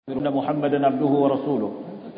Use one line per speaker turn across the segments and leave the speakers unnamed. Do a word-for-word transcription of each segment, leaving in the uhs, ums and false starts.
إن محمدا عبده ورسوله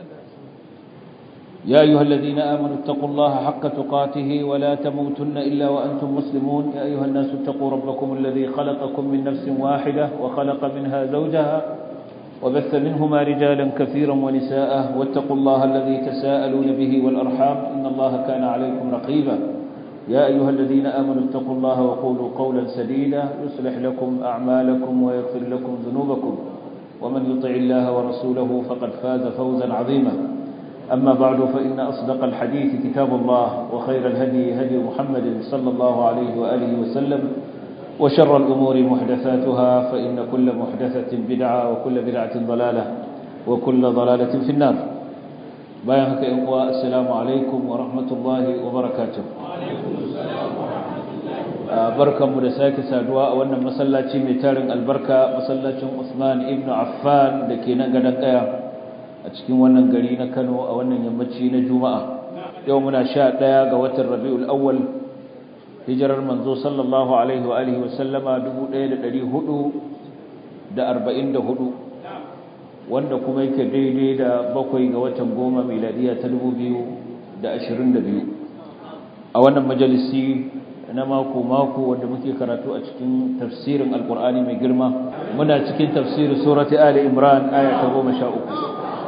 يا أيها الذين آمنوا اتقوا الله حق تقاته ولا تموتن إلا وأنتم مسلمون يا أيها الناس اتقوا ربكم الذي خلقكم من نفس واحدة وخلق منها زوجها وبث منهما رجالا كثيرا ونساء واتقوا الله الذي تساءلون به والأرحام إن الله كان عليكم رقيبا يا أيها الذين آمنوا اتقوا الله وقولوا قولا سديدا يصلح لكم أعمالكم ويغفر لكم ذنوبكم ومن يطع الله ورسوله فقد فاز فوزا عظيما أما بعد فإن أصدق الحديث كتاب الله وخير الهدي هدي محمد صلى الله عليه وآله وسلم وشر الأمور محدثاتها فإن كل محدثة بدعة وكل بدعة ضلالة وكل ضلالة في النار بايعك إخوة السلام عليكم ورحمة الله وبركاته وعليكم السلام ورحمة الله barkanmu da sake saduwa a wannan masallaci mai tarin albarka masallacin Usman ibn Affan da ke nan gadan kaya a cikin wannan gari na Kano a wannan yammaci na Juma'a yau muna sha ɗaya ga watan Rabiul Awwal hijirar manzo sallallahu alaihi wa alihi wa sallama dubu ɗaya da ɗari hudu da arba'in da hudu wanda kuma yake daidai da bakwai ga watan goma miladiya ta dubu biyu da ashirin da biyu a wannan majalisi na mako-mako wanda muke karatu a cikin tafsirin alkur'ani mai girma muna cikin tafsirin surati ali imran aya ta goma sha uku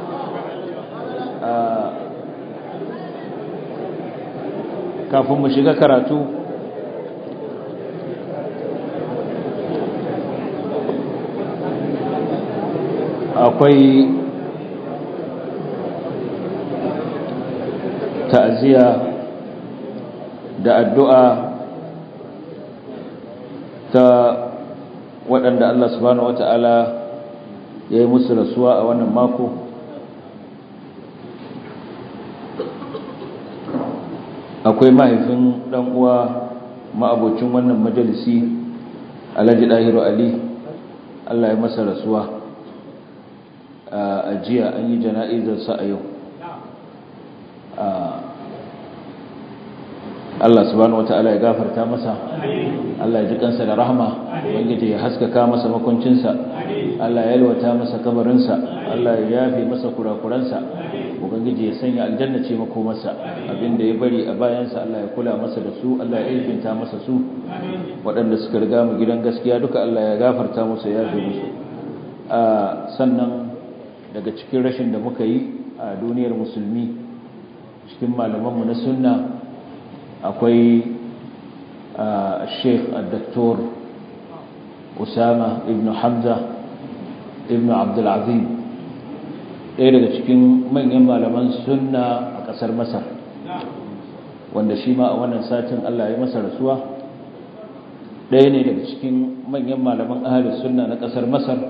kafin mu shiga karatu akwai ta'aziyya da addu'a ta waɗanda Allah subhanahu wata'ala ya yi musu rasuwa a wannan mako akwai mahaifin ɗan uwa ma'abocin wannan majalisi Alhaji Dahiru Ali Allah ya masa rasuwa a jiya an yi jana'izarsa a yau Allah subhanahu wata'ala ya gafarta masa Allah ya ji kansa da rahama ubangiji ya haskaka masa makuncinsa Allah ya yalwata masa kabarinsa Allah ya yafe masa kurakuransa ubangiji ya sanya aljanna ce makomarsa abinda ya bari a bayansa Allah ya kula masa da su Allah ya ilfinta masa su waɗanda suka riga mu gidan gaskiya duka Allah ya gafarta musu ya yafe musu sannan daga cikin rashin da muka yi a duniyar musulmi cikin malamanmu na sunna akwai Sheikh Al-Daktor Usama ibn Hamza ibn Abdul Azim ɗaya daga cikin manyan malaman sunna a ƙasar Masar wanda shi ma a wannan satin Allah ya masa rasuwa ɗaya ne daga cikin manyan malaman ahlus sunna na ƙasar Masar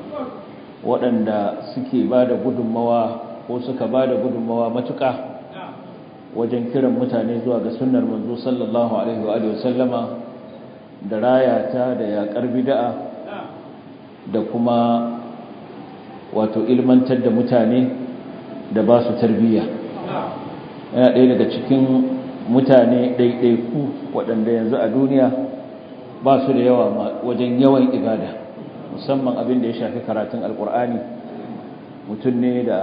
waɗanda suke ba da gudunmawa ko suka ba da gudunmawa matuƙa wajen kiran mutane zuwa ga sunnar manzo sallallahu alaihi wa alihi wasallama da rayata da yaƙar bid'a da kuma wato ilmantar da mutane da ba su tarbiyya yana ɗaya daga cikin mutane ɗaiɗaiku waɗanda yanzu a duniya ba su da yawa wajen yawan ibada musamman abin da ya shafi karatun alkur'ani mutum ne da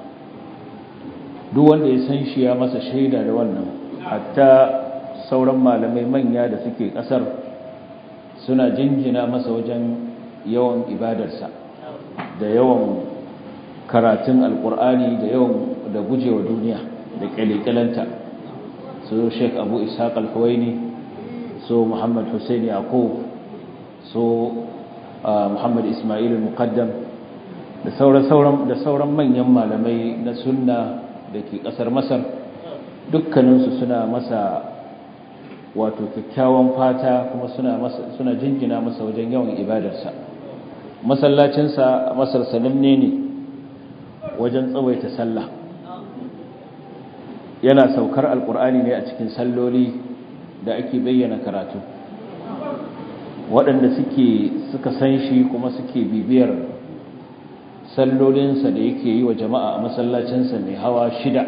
duk wanda ya san shi ya masa shaida da wannan hatta sauran malamai manya da suke kasar suna jinjina masa wajen yawan ibadarsa da yawan karatun alkur'ani da yawan da gujewa duniya da kyalekyalanta so Sheikh Abu Ishaq Al-Huwaini so Muhammad Hussein Yaqub so Muhammad Ismail Al-Muqaddam da sauran sauran da sauran manyan malamai na sunna da ke ƙasar Masar dukkaninsu suna masa wato kyakkyawan fata kuma suna masa suna jinjina masa wajen yawan ibadarsa masallacinsa a Masar sananne ne wajen tsawaita sallah yana saukar alkur'ani ne a cikin salloli da ake bayyana karatu waɗanda suke suka san shi kuma suke bibiyar sallolinsa da yake yi wa jama'a a masallacinsa mai hawa shida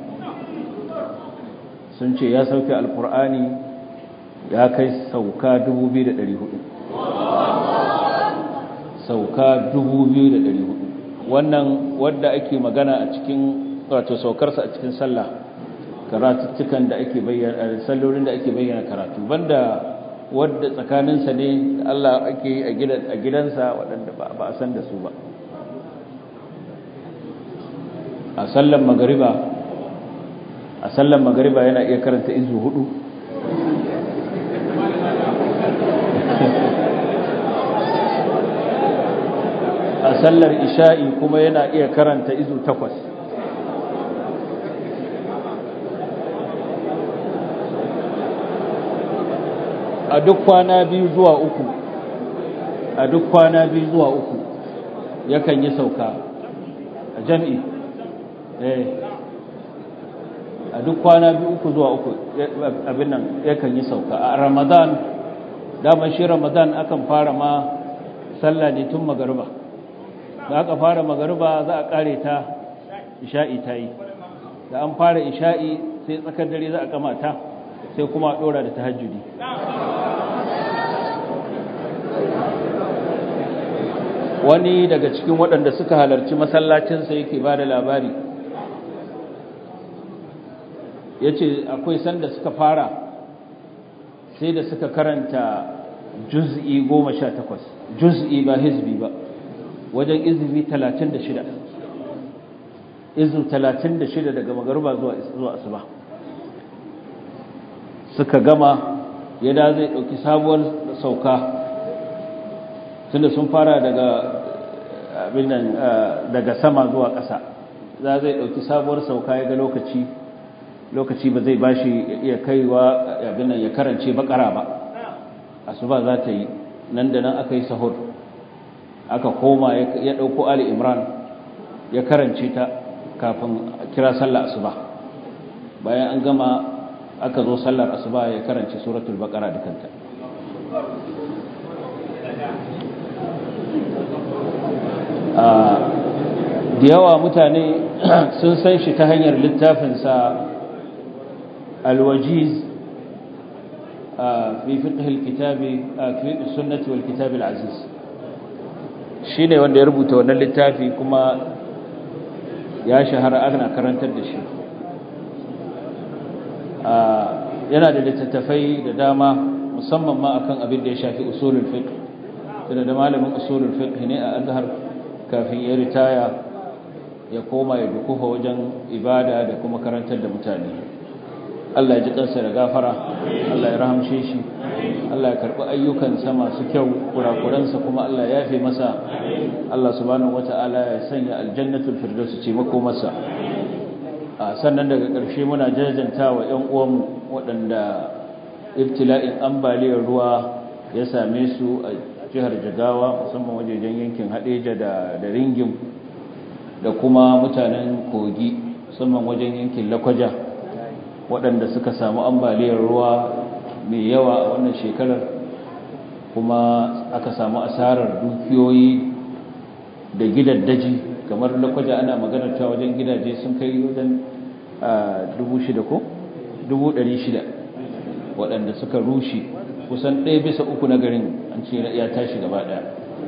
sun ce ya sauke alkur'ani ya kai sauka dubu biyu da ɗari hudu sauka dubu biyu da ɗari hudu wannan wadda ake magana a cikin wato saukarsa a cikin sallah karatuttukan da ake bayyana sallolin da ake bayyana karatu banda wadda tsakaninsa ne Allah ake yi a gidansa waɗanda ba a san da su ba a sallan magariba a sallan magariba yana iya karanta izu hudu a sallar isha'i kuma yana iya karanta izu takwas a duk kwana biyu zuwa uku a duk kwana biyu zuwa uku yakan yi sauka a jami'i eh a duk kwana biyu uku zuwa uku abin nan yakan yi sauka a Ramadan daman shi Ramadan akan fara ma sallah ne tun magariba da aka fara magariba za a kare ta isha'i ta yi da an fara isha'i sai tsakar dare za a kamata sai kuma a dora da tahajjudi wani daga cikin waɗanda suka halarci masallacinsa yake ba da labari ya ce akwai sanda suka fara sai da suka karanta juz'i goma sha takwas juz'i ba hizbi ba wajen izbi talatin da shida izu talatin da shida daga magaruba zuwa asuba suka gama yada zai ɗauki sabuwar sauka tunda sun fara daga abin nan daga sama zuwa ƙasa za zai ɗauki sabuwar sauka ya ga lokaci lokaci ba zai bashi iya kaiwa abin nan ya karance bakara ba asuba za ta yi nan da nan aka yi sahur aka koma ya ɗauko ali imran ya karance ta kafin kira sallar asuba bayan an gama aka zo sallar asuba ya karance suratul baqara dukanta da yawa mutane sun san shi ta hanyar littafinsa alwajiz fi fiqh alkitab fi sunnah wal kitab alaziz shine wanda ya rubuta wannan littafi kuma ya shahara ana karantar da shi yana da littattafai da dama musamman ma akan abin da ya shafi usulul fiqh da malamin usulul fiqh ne a Azhar kafin ya ritaya ya koma ya dukufa wajen ibada da kuma karantar da mutane Allah ya ji kansa da gafara Allah ya rahamshe shi Allah ya karbi ayyukansa masu kyau kurakuransa kuma Allah ya yafe masa Allah subhanahu wataala ya sanya aljannatul firdaus ce makomarsa sannan daga ƙarshe muna jajantawa ƴan uwanmu waɗanda ibtila'in ambaliyar ruwa ya same su a jihar Jigawa musamman wajejen yankin Hadeja da da Ringim da kuma mutanen Kogi musamman wajen yankin Lakwaja waɗanda suka samu ambaliyar ruwa mai yawa a wannan shekarar kuma aka samu asarar dukiyoyi da gidaddaji kamar Lakwaja ana maganar ta wajen gidaje sun kai wajen dubu shida ko dubu ɗari shida waɗanda suka rushe kusan ɗaya bisa uku na garin an ce ya tashi gaba ɗaya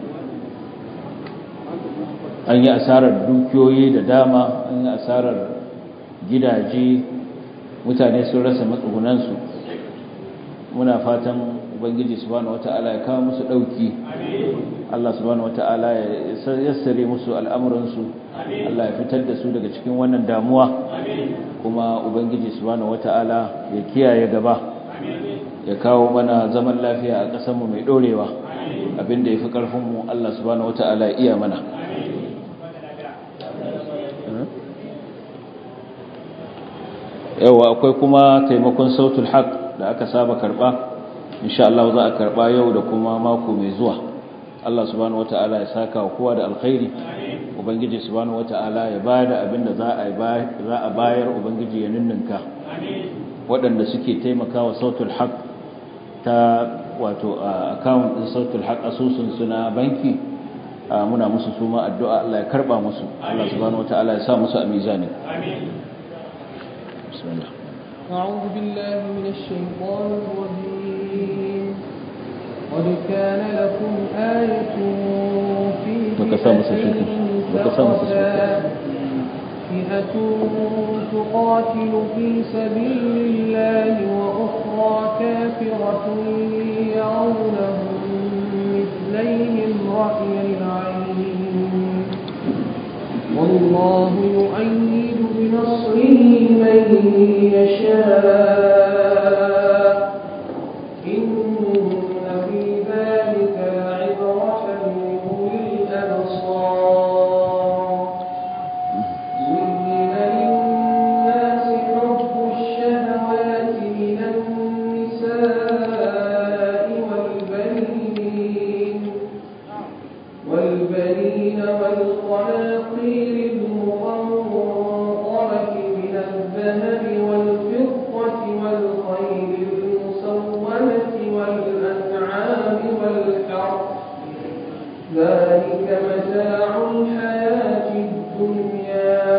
an yi asarar dukiyoyi da dama an yi asarar gidaje mutane sun rasa matsugunansu muna fatan ubangiji subhanahu wata'ala ya kawo musu ɗauki Allah subhanahu wata'ala ya yassare musu al'amuransu Allah ya fitar da su daga cikin wannan damuwa kuma ubangiji subhanahu wata'ala ya kiyaye gaba ya kawo mana zaman lafiya a ƙasarmu mai ɗorewa abinda ya fi ƙarfinmu Allah subhanahu wata'ala ya iya mana yawa akwai kuma taimakon sautul haq da aka saba karɓa insha Allah za a karɓa yau da kuma mako mai zuwa Allah subhanahu wata'ala ya saka wa kowa da alkhairi ubangiji subhanahu wata'ala ya bada abinda za a za a bayar ubangiji ya ninninka waɗanda suke taimakawa sautul haq ta wato account din sautul haq asusun suna banki muna musu suma addu'a Allah ya karba musu Allah subhanahu wata'ala ya sa musu a mizani amin bismillah a'udhu billahi minash shaitanir rajim
قد كان لكم آية في فئتين التقتا فئة تقاتل في سبيل الله وأخرى كافرة يرونهم مثليهم رأي العين والله يؤيد بنصره من يشاء إن في ذلك لعبرة لأولي الأبصار زين للناس حب الشهوات من النساء والبنين والبنين والقناطير المقنطرة من الذهب والفضة والخيل المسومة والأنعام والحرث ذلك متاع الحياة الدنيا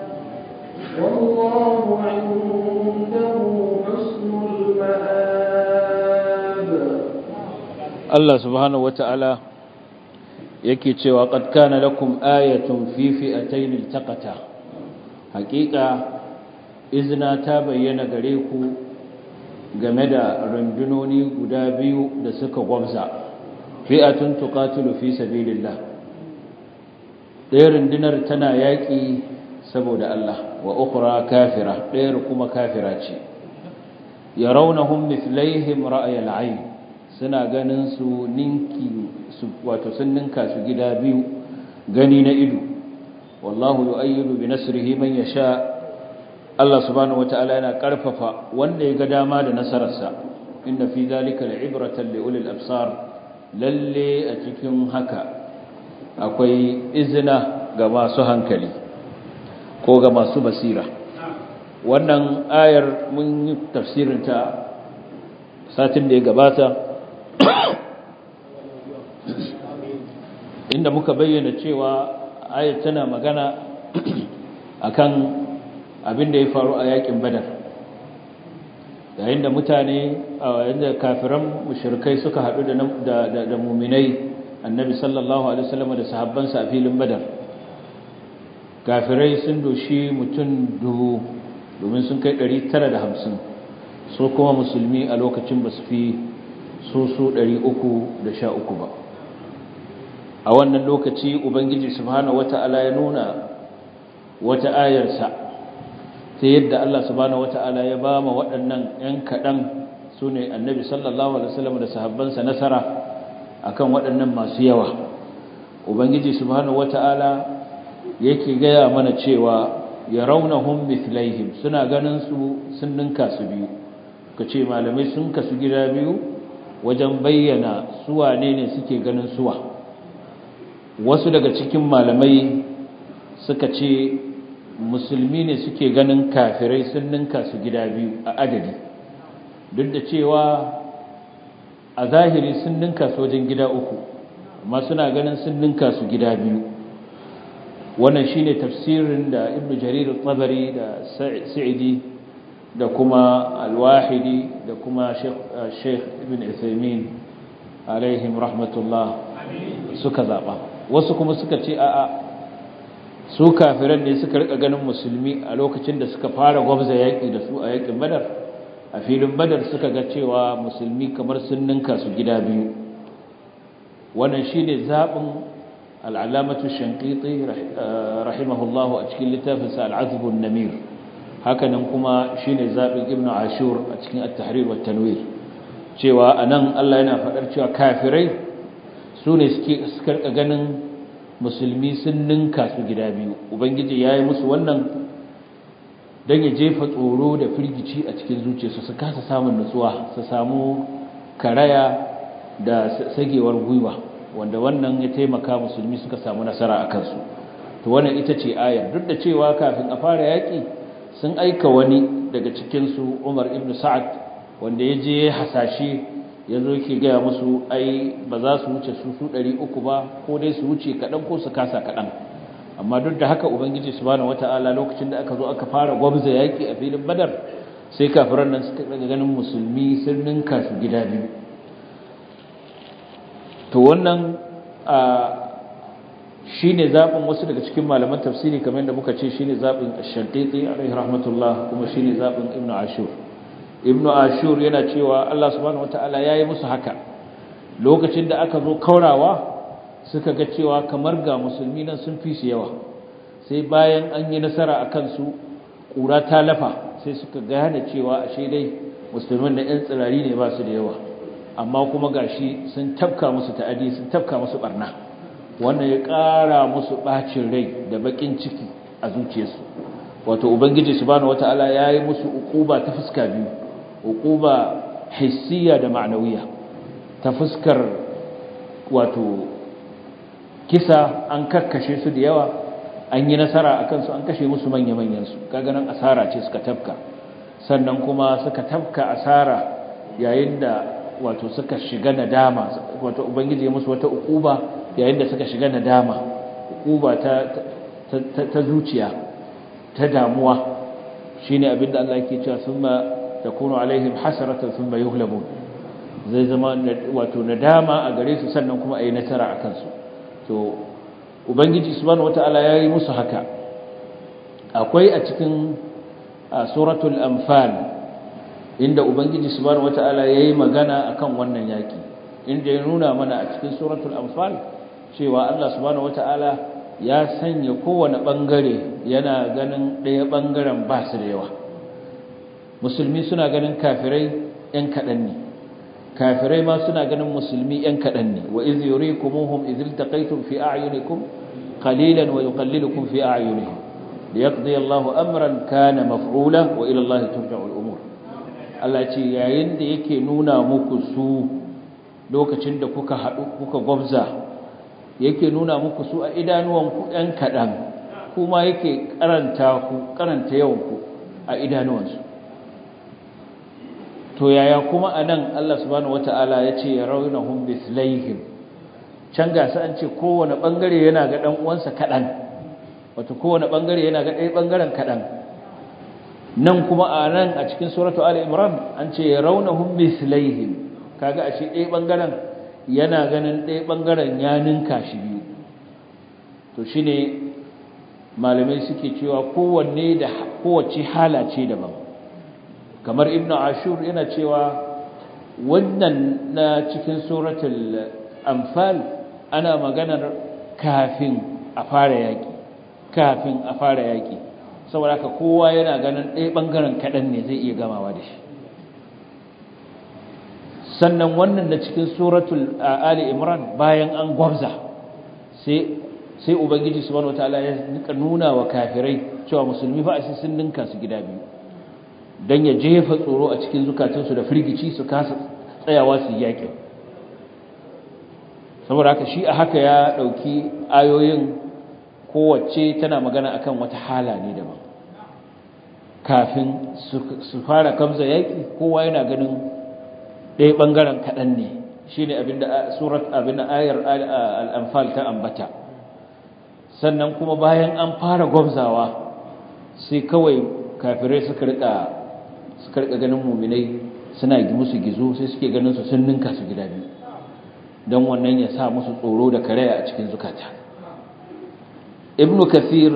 والله عنده حسن المآب.
الله سبحانه وتعالى yake cewa qad kana lakum ayatun fi fi'atayn iltaqata haqiqa izna ta bayyana gare ku game da rundunoni guda biyu da suka gwamza fi'atun tuqatilu fi sabilillah ɗaya rundunar tana yaƙi saboda Allah wa ukhra kafira ɗayar kuma kafira ce yarawnahum mithlaihim ra'yal 'ayn suna ganin su ninki su wato sun ninka su gida biyu gani na ido wallahu yu'ayyidu bi nasrihi man yasha Allah subhanahu wataala yana karfafa wanda ya ga dama da nasararsa inna fi zalika la'ibratan li ulil absar lalle a cikin haka akwai izina ga masu hankali ko ga masu basira wannan ayar mun yi tafsirin ta satin da ya gabata inda muka bayyana cewa ayat tana magana akan abin da ya faru a yakin badar yayin da mutane yayin da kafiran mushrikai suka hadu da da, da mu'minai annabi sallallahu alaihi wasallam da sahabbansa a filin badar kafirai sun doshi mutum dubu domin sun kai ɗari tara da hamsin so kuma musulmi a lokacin basu fi su su ɗari uku da sha uku ba a wannan lokaci ubangiji subhanahu wata'ala ya nuna wata ayarsa ta yadda Allah subhanahu wata'ala ya ba ma waɗannan ‘yan kaɗan su ne annabi sallallahu alaihi wasallam da sahabbansa nasara akan waɗannan masu yawa ubangiji subhanahu wata'ala yake gaya mana cewa ya raunahum mithlaihim suna ganin su sun ninka su biyu kace malamai sun kasu gida biyu wajen bayyana su wane ne suke ganin suwa wasu daga cikin malamai suka ce musulmi ne suke ganin kafirai sun ninka su gida biyu a adadi duk da cewa a zahiri sun ninka su wajen gida uku amma suna ganin sun ninka su gida biyu wannan shine tafsirin da Ibn Jarir al-Tabari da Sa'idi da kuma Al-Wahidi da kuma Sheikh Ibn Uthaymeen alaihim rahmatullah suka zaba wasu kuma suka ce a'a su kafiran ne suka rika ganin musulmi a lokacin da suka fara gwabza yaki da su a yakin Badar a filin Badar suka ga cewa musulmi kamar sun ninka su gida biyu wannan shine zabin al-alamatu Shanqiti rahimahullahu a cikin littafinsa al-Azb an-Namir hakanan kuma shine zabin Ibn Ashur a cikin at-Tahrir wa at-Tanwir cewa anan Allah yana fadar cewa kafirai su ne suke suka ganin musulmi sun ninka su gida biyu ubangiji yayi musu wannan dan ya jefa tsoro da firgici a cikin zuciyarsu su kasa samun nutsuwa su samu karaya da sagewar gwiwa wanda wannan ya taimaka musulmi suka samu nasara a kansu to wannan ita ce ayar duk da cewa kafin a fara yaki sun aika wani daga cikin su Umar ibn Sa'ad wanda ya je hasashe yazo yake ga musu ai ba za su wuce su su ɗari uku ba ko dai su wuce kadan ko su kasa kadan amma duk da haka ubangiji subhanahu wataala lokacin da aka zo aka fara gwabza yaki a filin Badar sai kafiran nan suka daga ganin musulmi sun ninka su gida biyu to wannan shine zabin wasu daga cikin malaman tafsiri kamar yadda muka ce shine zabin Ash-Shanqiti alaihi rahmatullah kuma shine zabin Ibn Ashur Ibn Ashur yana cewa Allah subhanahu wataala yayi musu haka lokacin da aka zo kaurawa suka ga cewa kamar ga musulmi nan sun fi su yawa sai bayan an yi nasara akan su kura ta lafa sai suka gane cewa ashe dai musulman da ƴan tsirari ne ba su da yawa amma kuma gashi sun tafka musu ta'adi sun tafka musu barna wannan ya ƙara musu bacin rai da bakin ciki a zuciyarsu wato ubangiji subhanahu wataala yayi musu uquba ta fuska biyu uquba hissiya da ma'nawiya ta fuskar wato kisa an kakkashe su da yawa an yi nasara akan su an kashe musu manya manyan su kaga nan asara ce suka tafka sannan kuma suka tafka asara yayin da wato suka shiga nadama wato ubangiji ya musu wata uquba yayin da suka shiga nadama uquba ta ta, ta zuciya ta damuwa shine abinda Allah yake cewa summa takunu alaihim hasratan thumma yuhlamun zai zama wato nadama a gare su sannan kuma ayi nasara akan su to ubangiji subhanahu wataala yayi musu haka akwai a cikin suratul anfal inda ubangiji subhanahu wataala yayi magana akan wannan yaki inda ya nuna mana a cikin suratul anfal cewa Allah subhanahu wataala ya sanya kowane bangare yana ganin ɗaya bangaren ba su da yawa musulmi suna ganin kafirai ɗan kaɗan ne kafirai ma suna ganin musulmi ɗan kaɗan ne wa iz yurikumuhum iz iltaqaytum fi a'yunikum qalilan wa yuqallilukum fi a'yunihim liyaqdi Allahu amran kana maf'ula wa ila Allahi turja'u al-umur Allah ce yayin da yake nuna muku su lokacin da kuka haɗu kuka gwabza yake nuna muku su a idanuwanku ɗan kaɗan kuma yake karanta ku karanta yawanku a idanuwansu to yaya kuma anan Allah subhanahu wata'ala ya ce ya raunahum bislaihim can ga an ce kowane bangare yana ga dan uwansa kaɗan wato kowane bangare yana ga ɗaya bangaren kaɗan nan kuma a nan a cikin suratu Ali Imran an ce ya raunahum bislaihim kaga a ce ɗaya bangaren yana ganin ɗaya ɓangaren ya ninka shi biyu to shi ne malamai suke cewa kowanne da kowace hala ce daban kamar ibnu ashur yana cewa wannan na cikin suratul anfal ana maganar kafin a fara yaki kafin a fara yaki saboda haka kowa yana ganin ɗaya ɓangaren kaɗan ne zai iya gamawa da shi sannan wannan da cikin suratul Ali Imran bayan an gwabza sai sai ubangiji subhanahu wataala ya nika nuna wa kafirai cewa musulmi fa sai sun ninka su gida biyu dan ya jefa tsoro a cikin zukatansu da firgici su kasa tsayawa su yaki saboda haka shi a haka ya dauki ayoyin kowace tana magana akan wata hala ne daban kafin su fara kamza yaki kowa yana ganin ɗaya ɓangaren kaɗan ne shi ne abinda surat abinda ayar al'amfal ta ambata sannan kuma bayan an fara gwamzawa sai kawai kafirai suka rika suka rika ganin muminai suna gi musu gizo sai suke ganin su sun ninka su gida biyu don wannan ya sa musu tsoro da karaya a cikin zukata ibnu kathir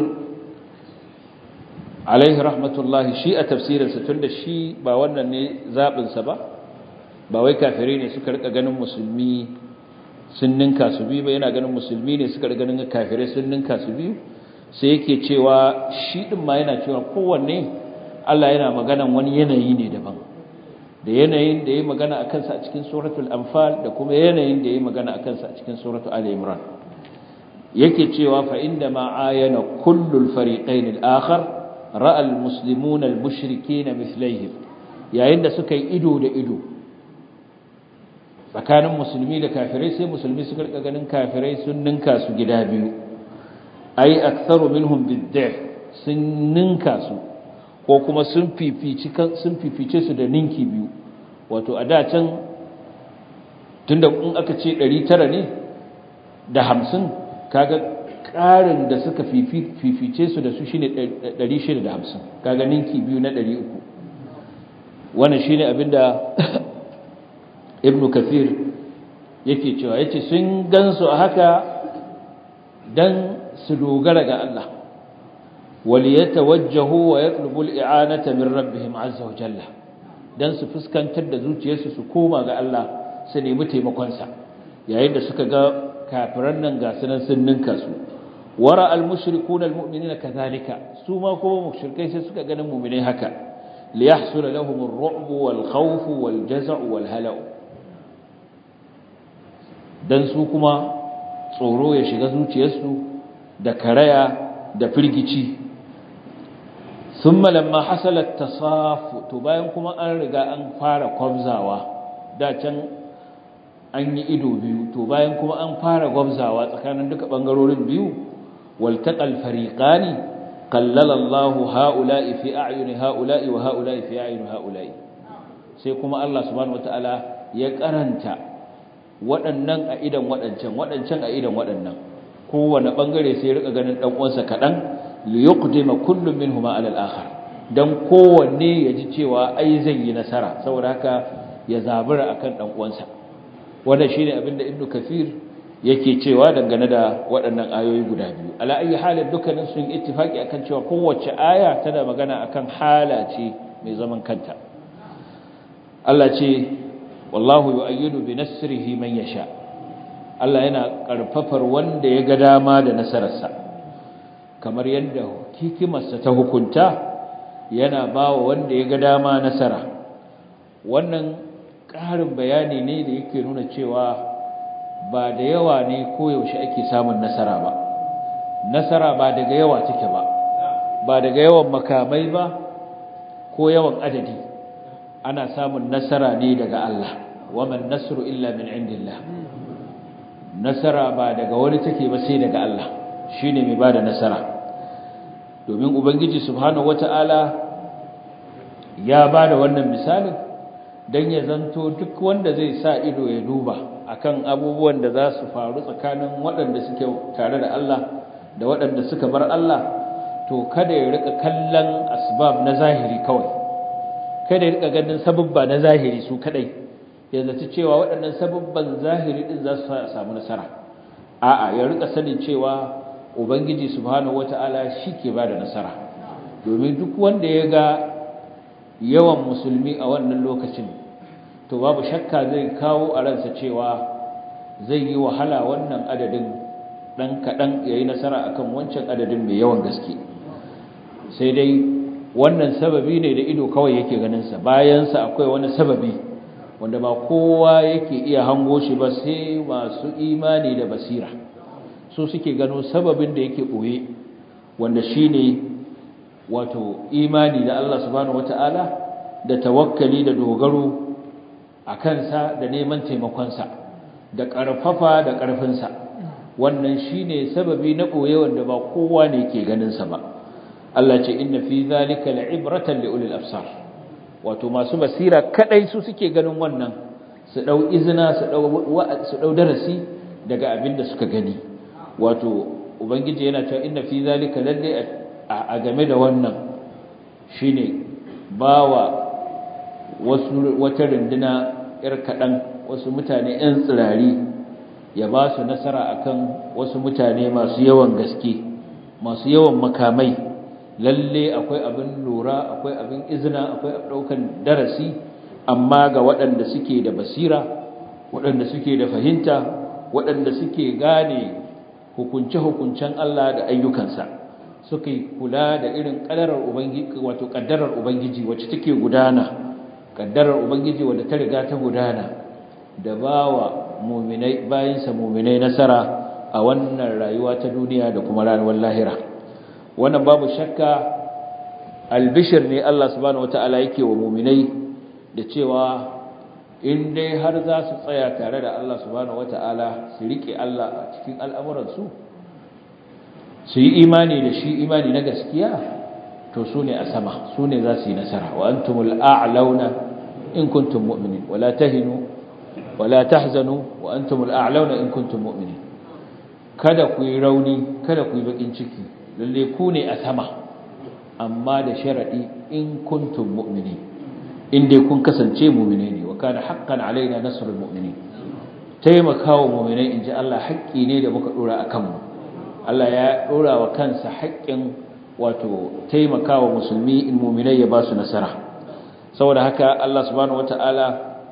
alaihi rahmatullahi shi a tafsirinsa tunda shi ba wannan ne zaɓinsa ba ba wai kafirai ne suka rika ganin musulmi sun ninka su biyu ba yana ganin musulmi ne suka rika ganin kafirai sun ninka su biyu sai yake cewa shi din ma yana cewa kowanne Allah yana maganan wani yanayi ne daban da yanayin da yayi magana akan sa a cikin suratul anfal da kuma yanayin da yayi magana akan sa a cikin suratul ali imran yake cewa fa inda ma ayana kullul fariqain al-akhar ra'a al-muslimuna al-mushrikeena mithlihim yayin da suka yi ido da ido tsakanin musulmi da kafirai sai musulmi suka rika ganin kafirai sun ninka su gida biyu ai aktharu minhum bid-daf sun ninka su ko kuma sun fifici sun fifice su da ninki biyu wato a da can tunda in aka ce ɗari tara ne da hamsin kaga ƙarin da suka fifice su da su shine ɗari shida da hamsin kaga ninki biyu na ɗari uku wannan shine abinda ibnu kathir yake cewa yace sun gansu a haka dan su dogara ga Allah waliyatawajjahu wa yatlubu al-i'anata min rabbihim azza wa jalla dan su fuskantar da zuciyarsu su koma ga Allah su nemi taimakon sa yayin da suka ga kafiran nan ga sunan sun ninka su wara al-mushrikuuna al-mu'minina kadhalika su ma kuma mushrikai sai suka ganin mu'minai haka liyahsula lahum ar-ru'b wal-khawf wal-jaz' wal-hala' dan su kuma tsoro ya shiga zuciyarsu da karaya da firgici thumma lamma hasala at-tasaf to bayan kuma an riga an fara kwabzawa da can an yi ido biyu to bayan kuma an fara gwabzawa tsakanin duka bangarorin biyu waltaqal fariqani qallala Allahu haula'i fi a'yuni haula'i wa haula'i fi a'yuni haula'i sai kuma Allah subhanahu wataala ya karanta waɗannan a idan waɗancan waɗancan a idan waɗannan kowane bangare sai ya rika ganin dan uwansa kadan li yuqdima kullu minhuma 'ala al-akhar dan kowanne ya ji cewa ai zai yi nasara saboda haka ya zabura akan dan uwansa wannan shine abinda Ibn Kathir yake cewa dangane da waɗannan ayoyi guda biyu ala ayi halin dukkanin sun ittifaki akan cewa kowace aya tana magana akan hala ce mai zaman kanta Allah ce wallahu yu'ayyidu bi nasrihi man yasha Allah yana karfafar wanda ya ga dama da nasararsa kamar yadda hikimarsa ta hukunta yana bawa wanda ya ga dama nasara wannan ƙarin bayani ne da yake nuna cewa ba da yawa ne koyaushe ake samun nasara ba nasara ba daga yawa take ba ba daga yawan makamai ba ko yawan adadi ana samun nasara ne daga Allah waman nasru illa min indillah nasara ba daga wani take ba sai daga Allah shine mai bada nasara domin ubangiji subhanahu wataala ya bada wannan misalin dan ya zanto duk wanda zai sa ido ya duba akan abubuwan da za su faru tsakanin waɗanda suke tare da Allah da waɗanda suka bar Allah to kada ya rika kallon asbab na zahiri kawai kada ya rika ganin sababba na zahiri su kadai ya zaci cewa waɗannan sababban zahiri din za su samu nasara a'a ya rika sanin cewa ubangiji subhanahu wataala shike bada nasara domin duk wanda ya ga yawan musulmi a wannan lokacin to babu shakka zai kawo a ransa cewa zai yi wahala wannan adadin dan kadan yayi nasara akan wancan adadin mai yawan gaske sai dai wannan sababi ne da ido kawai yake ganin sa bayan sa akwai wani sababi wanda ba kowa yake iya hango shi ba sai masu imani da basira su suke gano sababin da yake boye wanda shine wato imani da Allah subhanahu wataala da tawakkali da dogaro a kansa da neman taimakonsa da ƙarfafa da ƙarfinsa wannan shine sababi na ɓoye wanda ba kowa ne ke ganinsa ba Allah ce inna fi zalika la'ibratan li ulil absar wato masu basira kadai su suke ganin wannan su dau izina su dau su dau darasi daga abin da suka gani wato ubangiji yana cewa inna fi zalika lalle a game da wannan shine bawa wasu wata rinduna yar kadan wasu mutane yan tsirari ya ba su nasara akan wasu mutane masu yawan gaske masu yawan makamai lalle akwai abin lura akwai abin izina akwai daukan darasi amma ga waɗanda suke da basira waɗanda suke da fahimta waɗanda suke gane hukunce-hukuncen Allah da ayyukansa suke kula da irin kaddarar ubangiji wato kaddarar ubangiji wacce take gudana kaddarar ubangiji wanda ta riga ta gudana da bawa mu'minai bayin sa mu'minai nasara a wannan rayuwa ta duniya da kuma ranar lahira wannan babu shakka albishir ne Allah subhanahu wataala yake wa mu'minai da cewa in dai har za su tsaya tare da Allah subhanahu wataala su rike Allah a cikin al'amuran su su yi imani da shi imani na gaskiya to su ne a sama su ne za su yi nasara wa antumul a'launa in kuntum mu'minin wala tahinu wala tahzanu wa antumul a'launa in kuntum mu'minin kada ku yi rauni kada ku yi bakin ciki lalle ku ne a sama amma da sharadi in kuntum mu'minin in dai kun kasance mu'mine ne wa kana haqqan alaina nasrul mu'minin taimakawa mu'minai inji Allah haƙƙi ne da muka dora akan mu Allah ya dora wa kansa haƙƙin wato taimakawa musulmi in mu'minai ya ba su nasara saboda haka Allah subhanahu wataala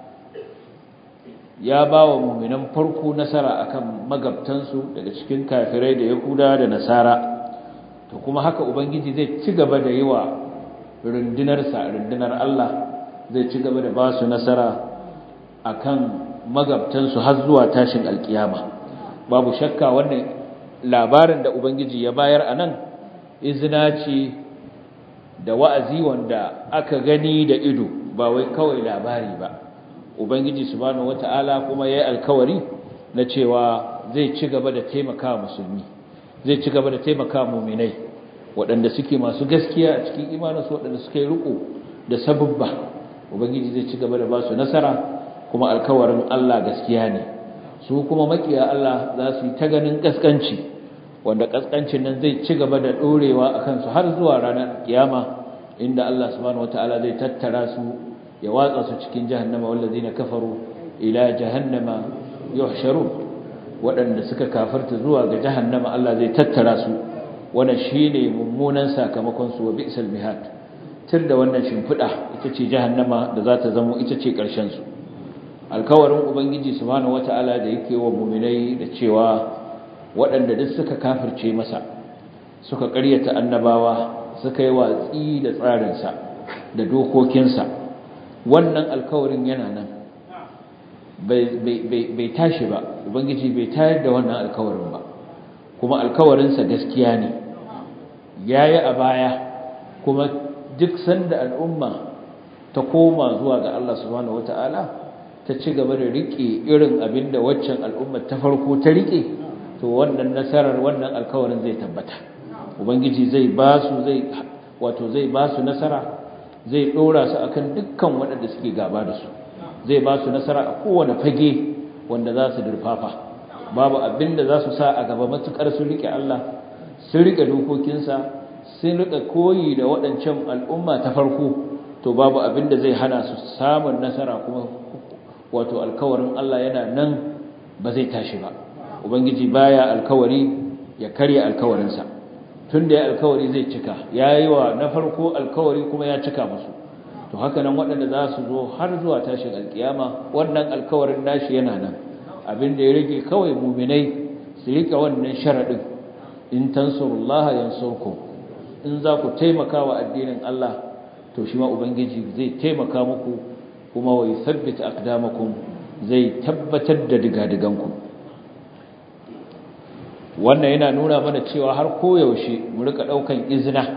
ya ba wa mu'minan farko nasara akan magabtansu daga cikin kafirai da yahuda da nasara to kuma haka ubangiji zai ci gaba da yi wa rundunarsa rundunar Allah zai ci gaba da ba su nasara akan magabtansu har zuwa tashin alkiyama babu shakka wannan labarin da ubangiji ya bayar anan izina ce da wa'azi wanda aka gani da ido ba wai kawai labari ba ubangiji subhanahu wata'ala kuma yayi alkawari na cewa zai ci gaba da taimaka musulmi zai ci gaba da taimaka mu'minai waɗanda suke masu gaskiya a cikin imaninsu waɗanda suke riko da sababba ubangiji zai ci gaba da ba su nasara kuma alkawarin Allah gaskiya ne su kuma makiya Allah za su yi ta ganin kaskanci wanda kaskancin nan zai ci gaba da dorewa akan su har zuwa ranar kiyama inda Allah subhanahu wataala zai tattara su ya watsa su cikin jahannama wallazina kafaru ila jahannama yuhsharun waɗanda suka kafarta zuwa ga jahannama Allah zai tattara su wannan shine mummunan sakamakon su wa bi'sal mihad da wannan shimfida ita ce jahannama da za ta zama ita ce ƙarshen su alkawarin ubangiji subhanahu wataala da yake wa mu'minai da cewa waɗanda duk suka kafirce masa suka ƙaryata annabawa suka yi watsi da tsarinsa da dokokinsa wannan alkawarin yana nan bai tashi ba ubangiji bai tayar da wannan alkawarin ba kuma alkawarinsa gaskiya ne yayi a baya kuma duk sanda al'umma ta koma zuwa ga Allah subhanahu wataala ta ci gaba da rike irin abinda waccan al'umma ta farko ta rike to wannan nasarar wannan alkawarin zai tabbata ubangiji zai ba su zai wato zai ba su nasara zai dora su akan dukkan waɗanda suke gaba da su zai ba su nasara a kowane fage wanda za su durfafa babu abinda za su sa a gaba matukar su rike Allah su rike dokokinsa sun rika koyi da waɗancan al'umma ta farko to babu abinda zai hana su samun nasara kuma wato alkawarin Allah yana nan ba zai tashi ba ubangiji baya alkawari ya karya alkawarinsa tunda ya alkawari zai cika yayi wa na farko alkawari kuma ya cika musu to haka nan waɗanda za su zo har zuwa tashin alkiyama wannan alkawarin nashi yana nan abinda ya rage kawai mu'minai su rike wannan sharadin in tansurullaha yansurkum in za ku taimaka wa addinin Allah to shi ma ubangiji zai taimaka muku kuma wa yuthabbit aqdamakum zai tabbatar da digadiganku wannan yana nuna mana cewa har koyaushe mu rika daukan izina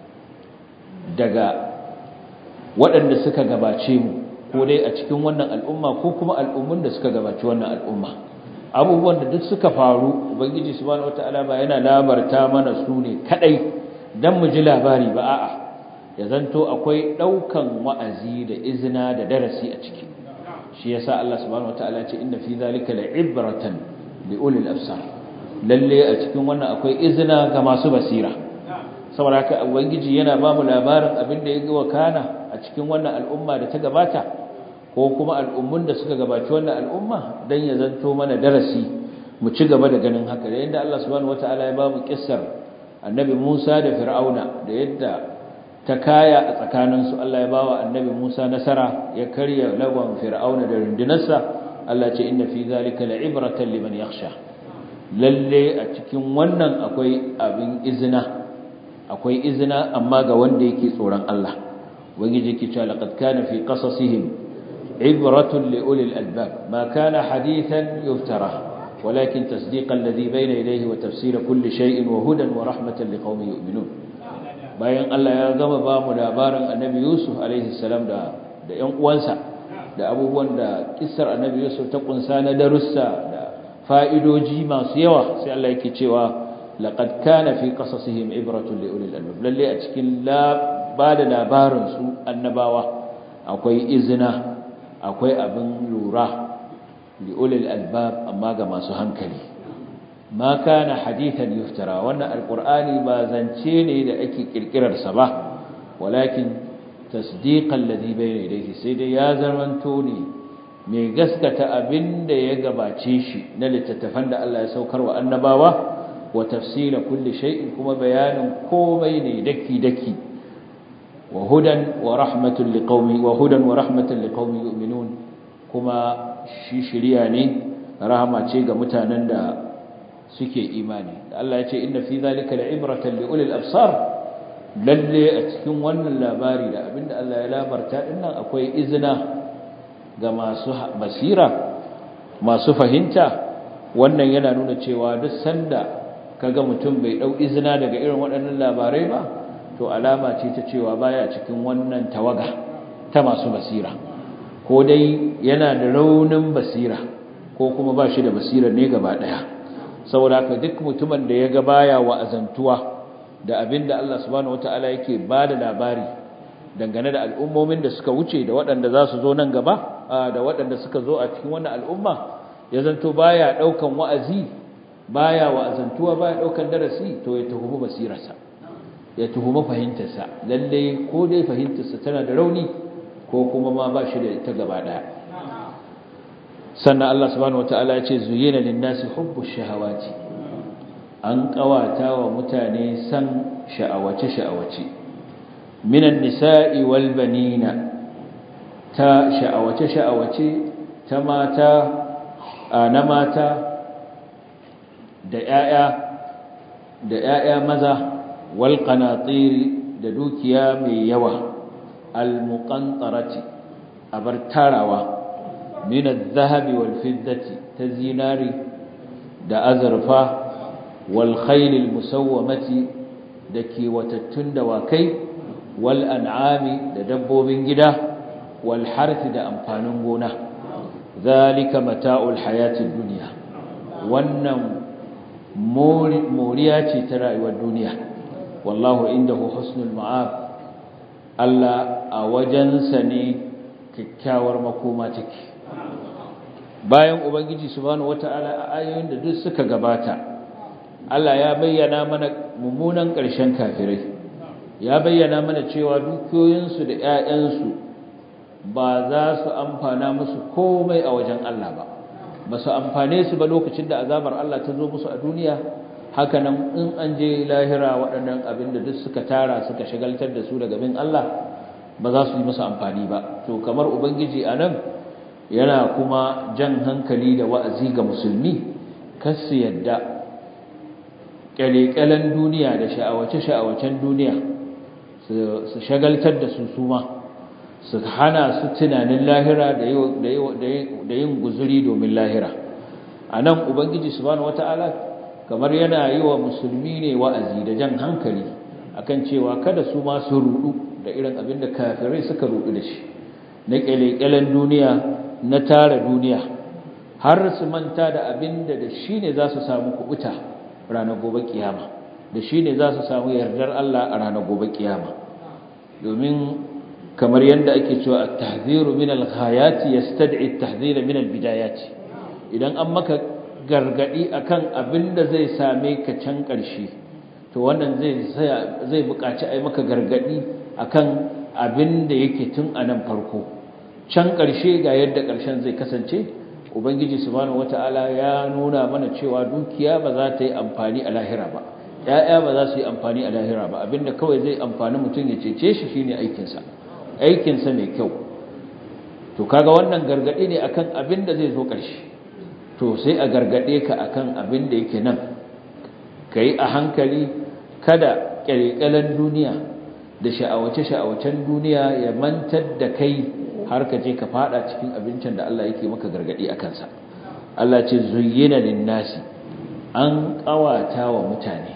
daga waɗanda suka gabace mu ko dai a cikin wannan al'umma ko kuma al'ummun da suka gabace wannan al'umma abubuwan da duk suka faru ubangiji subhanahu wataala ba yana labarta mana su ne kadai dan mu ji labari ba a'a ya zanto akwai daukan wa'azi da izina da darasi a ciki shi yasa Allah subhanahu wataala ya ce inna fi zalika la'ibratan li ulil absar lalle a cikin wannan akwai izina ga masu basira saboda haka ubangiji yana ba mu labarin abin da ya ga wakana a cikin wannan al'umma da ta gabata ko kuma al'ummun da suka gabaci wannan al'umma dan ya zanto mana darasi mu ci gaba da ganin haka da yadda Allah subhanahu wataala ya ba mu kissar annabi Musa da Fir'auna da yadda ta kaya a tsakaninsu Allah ya bawa annabi Musa nasara ya karya lagon Fir'auna da rundunarsa Allah ce inna fi zalika la'ibratan liman yakhsha lalle a cikin wannan akwai abin izina akwai izina amma ga wanda yake tsoron Allah ubangiji yake cewa laqad kana fi qasasihim ibratun li ulil albab ma kana hadithan yuftara ولكن تصديق الذي بين يديه وتفسير كل شيء وهدى ورحمة لقوم يؤمنون bayan Allah ya gama ba mu labarin Annabi Yusuf alaihi salam da da ƴan uwansa da abubuwan da kissar Annabi Yusuf ta kunsa na darussa da fa'idoji masu yawa sai Allah yake cewa laqad kana fi qasasihim ibratun li ulil albab lalle a cikin ba da labarin su annabawa akwai izina akwai abin lura li ulil albab amma ga masu hankali ma kana hadithan yuftara wannan alqur'ani ba zance ne da ake kirkirar sa ba walakin tasdiqan ladhi bayna yadayhi sai dai ya zamanto ne mai gaskata abinda ya gabace shi na littattafan da Allah ya saukar wa annabawa wa tafsila kulli shay'in kuma bayanin komai ne daki daki wa hudan wa rahmatul liqaumi wa hudan wa rahmatul liqaumi yu'minun kuma shi shiriya ne rahama ce ga mutanen da suke imani Allah ya ce inna fi zalika la'ibratan li ulil absar lalle a cikin wannan labari da abinda Allah ya labarta dinnan akwai izina ga masu basira masu fahimta wannan yana nuna cewa duk sanda kaga mutum bai dau izina daga irin waɗannan labarai ba to alama ce ta cewa baya cikin wannan tawaga ta masu basira ko dai yana da raunin basira ko kuma ba shi da basira ne gaba daya saboda haka duk mutumin da ya ga baya wa azantuwa da abinda Allah subhanahu wataala yake bada labari dangane da al'ummomin da suka wuce da waɗanda za su zo nan gaba da waɗanda suka zo a cikin wannan al'umma ya zanto baya daukan wa'azi baya wa'azantuwa baya daukan darasi to ya tuhumi basirarsa ya tuhumi fahimtarsa lalle ko dai fahimtarsa tana da rauni ko kuma ma ba shi da ita gaba daya sannan Allah subhanahu wataala ya ce zuyina lin-nasi hubbush shahawati an kawata wa mutane san sha'awace sha'awace minan nisa'i wal banina ta sha'awace sha'awace ta mata na mata da ƴaƴa da ƴaƴa maza wal qanatiri da dukiya mai yawa al muqantarati abar tarawa min adh-dhahabi wal fiddati ta zinari da azurfa wal khayl al musawwamati da kiwatattun dawakai wal an'ami da dabbobin gida wal harthi da amfanin gona zalika mata'ul hayatid dunya wannan moriya ce ta rayuwar duniya wallahu indahu husnul ma'ab Allah a wajensa ne kyakkyawar makoma take bayan ubangiji subhanahu wata'ala a ayoyin da duk suka gabata Allah ya bayyana mana mummunan ƙarshen kafirai ya bayyana mana cewa dukiyoyinsu da ƴaƴansu ba za su amfana musu komai a wajen Allah ba ba su amfane su ba lokacin da azabar Allah ta zo musu a duniya hakanan in an je lahira waɗannan abin da duk suka tara suka shagaltar da su daga bin Allah ba za su yi musu amfani ba to kamar ubangiji anan yana kuma jan hankali da wa'azi ga musulmi kar su yadda kyalekyalen duniya da sha'awace-sha'awacen duniya su shagaltar da su suma su hana su tunanin lahira da yin guzuri domin lahira a nan ubangiji subhanahu wata'ala kamar yana yi wa musulmi ne wa'azi da jan hankali akan cewa kada su ma su rudu da irin abin da kafirai suka rudu da shi na kyalekyalen duniya na tara duniya har su manta da abin da da shi ne za su samu kubuta ranar gobe kiyama da shi ne za su samu yardar Allah a ranar gobe kiyama domin kamar yadda ake cewa at-tahdhiru min al-ghayati yastad'i at-tahdhira min al-bidayat idan an maka gargadi akan abinda zai same ka can ƙarshe to wannan zai zai buƙaci ai maka gargadi akan abinda yake tun a nan farko can ƙarshe ga yadda ƙarshen zai kasance ubangiji subhanahu wataala ya nuna mana cewa dukiya ba za ta yi amfani a lahira ba ƴaƴa ba za su yi amfani a lahira ba abinda kawai zai amfani mutum ya cece shi shine aikinsa aikinsa mai kyau to kaga wannan gargade ne akan abin da zai zo ƙarshe to sai a gargade ka akan abin da yake nan kai a hankali kada ƙyalƙyalan duniya da sha'awace-sha'awacen duniya ya mantar da kai har ka je ka fada cikin abincin da Allah yake maka gargade akan sa Allah ce zuyyina lin-nasi an qawata wa mutane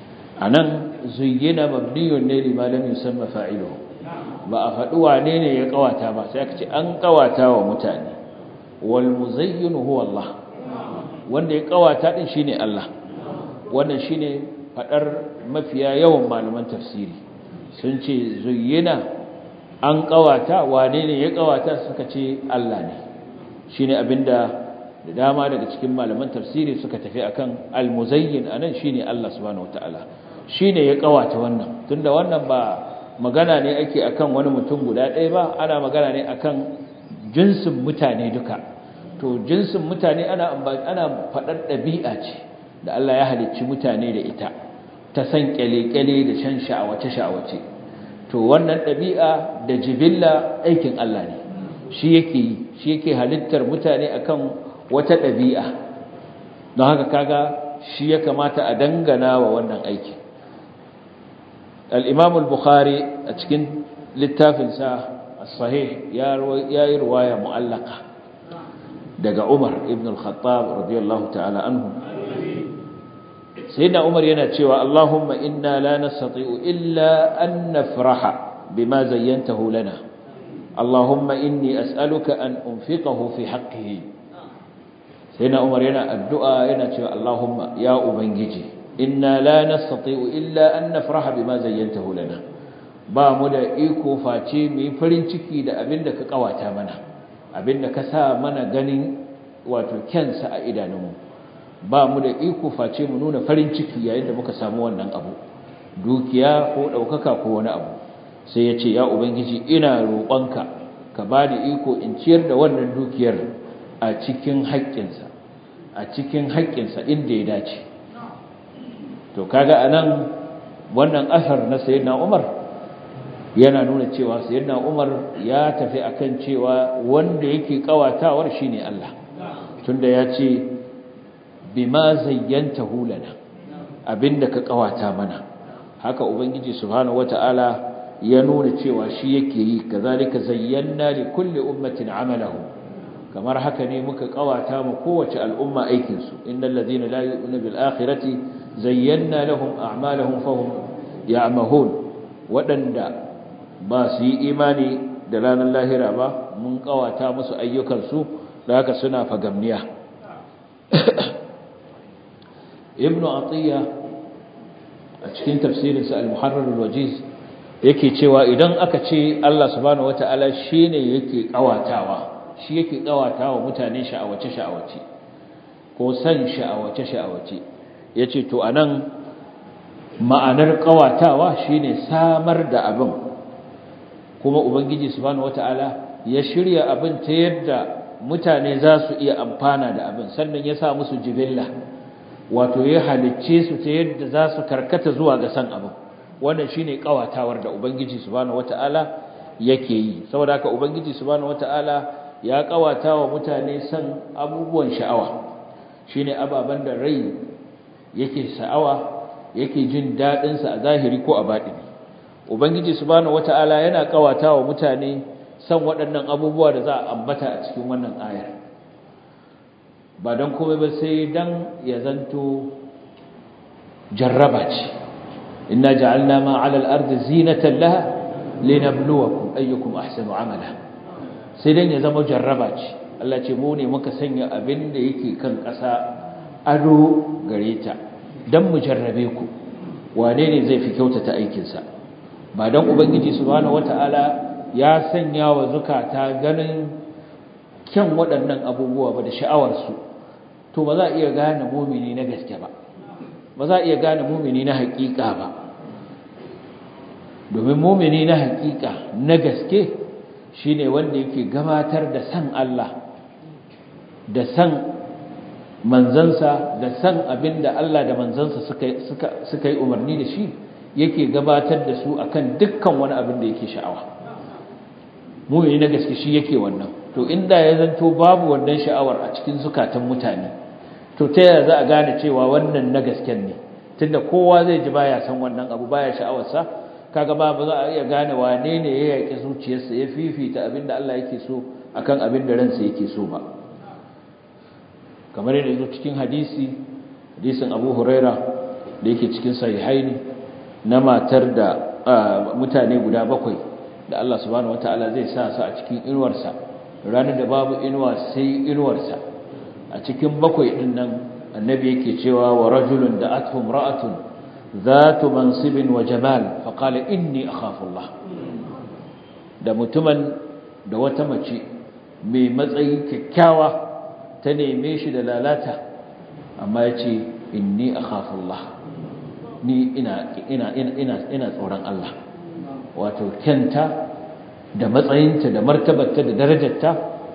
anan zuyyina mabniyun ne lima lam yusamma fa'iluhu ba a faɗi wane ne ya ƙawata ba sai aka ce an ƙawata wa mutane wal muzayyin huwa Allah wanda ya ƙawata din shine Allah wannan shine fadar mafiya yawan malaman tafsiri sun ce zuyyina an ƙawata wane ne ya ƙawata suka ce Allah ne shine abinda da dama daga cikin malaman tafsiri suka tafi akan al muzayyin anan shine Allah subhanahu wataala shine ya ƙawata wannan tunda wannan ba magana ne ake akan wani mutum guda ɗaya ba ana magana ne akan jinsin mutane duka to jinsin mutane ana ana faɗar ɗabi'a ce da Allah ya halicci mutane da ita ta san kyale-kyale da shan sha'awace-sha'awace to wannan ɗabi'a da jibilla aikin Allah ne shi yake yi shi yake halittar mutane akan wata ɗabi'a don haka kaga shi ya kamata a dangana wa wannan aikin al-Imam al-Bukhari a cikin littafinsa as-Sahih ya yi riwaya mu'allaka daga Umar ibn al-Khattab radiyallahu ta'ala anhu sayyidina Umar yana cewa Allahumma inna la nastati'u illa an nafraha bima zayyantahu lana Allahumma inni as'aluka an unfiqahu fi haqqihi sayyidina Umar yana addu'a yana cewa Allahumma ya ubangiji inna la nastati'u illa an nafraha bima zayyantahu lana ba mu da iko face mu yi farin ciki da abinda ka kawata mana abinda ka sa mana ganin wato kensa a idanunmu ba mu da iko face mu nuna farin ciki yayin da muka samu wannan abu dukiya ko daukaka ko wani abu sai ya ce ya ubangiji ina roƙonka ka ba da iko in ciyar da wannan dukiyar a cikin haƙƙinsa a cikin haƙƙinsa inda ya dace to kaga anan wannan asar na sayyidina Umar yana nuna cewa sayyidina Umar ya tafi akan cewa wanda yake kawatawar shine Allah tunda ya ce bima zayyantahu lana abinda ka kawata mana haka ubangiji subhanahu wataala ya nuna cewa shi yake yi kazalika zayyana li kulli ummatin amalahu kamar haka ne muka kawata mu kowace al'umma aikin su innal ladina la yu'minu bil akhirati zayyana lahum a'malahum fahum ya'mahun wadanda ba su yi imani da ranar lahira ba mun kawata musu ayyukansu da haka suna fagamniya ibnu atiya a cikin tafsirinsa al-muharrar al-wajiz yake cewa idan aka ce Allah subhanahu wataala shine yake kawatawa shi yake kawatawa mutane sha'awace sha'awace ko san sha'awace sha'awace yace to anan ma'anar kawatawa shine samar da abin kuma ubangiji subhanahu wataala ya shirya abin ta yadda mutane za su iya amfana da abin sannan ya sa musu jibilla wato ya halicce su ta yadda za su karkata zuwa ga san abin wannan shine kawatawar da ubangiji subhanahu wataala yake yi saboda haka ubangiji subhanahu wataala ya kawatawa mutane san abubuwan sha'awa shine ababan da rai yake sha'awa yake jin dadin sa a zahiri ko a batini ubangiji subhanahu wataala yana kawatawa mutane san waɗannan abubuwa da za a ambata a cikin wannan ayar ba dan komai ba sai dan ya zanto jarraba ce inna ja'alna ma 'ala al-ardi zinatan laha linabluwakum ayyukum ahsanu 'amala sai dan ya zama jarraba ce Allah ce mu ne muka sanya abin da yake kan ƙasa ado gare ta dan mu jarrabe ku wane ne zai fi kyautata aikin sa ba dan ubangiji subhanahu wataala ya sanya wa zukata ganin kyan waɗannan abubuwa ba da sha'awar su to ba za a iya gane mu'mini na gaske ba ba za a iya gane mu'mini na haƙiƙa ba domin mu'mini na haƙiƙa na gaske shine wanda yake gabatar da san Allah da san manzansa da san abinda Allah da manzansa suka suka suka yi umarni da shi yake gabatar da su akan dukkan wani abin da yake sha'awa mu'mini na gaske shi yake wannan to inda ya zanto babu wannan sha'awar a cikin zukatan mutane to ta yaya za a gane cewa wannan na gasken ne tunda kowa zai ji baya san wannan abu baya sha'awar sa kaga ba ba za a iya gane wane ne ya yaki zuciyarsa ya fifita abinda Allah yake so akan abinda ransa yake so ba kamar yadda yake cikin hadisi hadisin Abu Huraira da yake cikin sahihaini na matar da mutane guda bakwai da Allah subhanahu wataala zai sa su a cikin inuwarsa ranar da babu inuwa sai inuwarsa a cikin bakwai din nan annabi yake cewa wa rajulun da'atuhum ra'atun zatu mansibin wa jamal fa qala inni akhafu Allah da mutumin da wata mace mai matsayi kyakkyawa ta neme shi da lalata amma yace inni akhafu Allah ni ina ina ina ina tsoron Allah wato kenta da matsayinta da martabarta da darajarta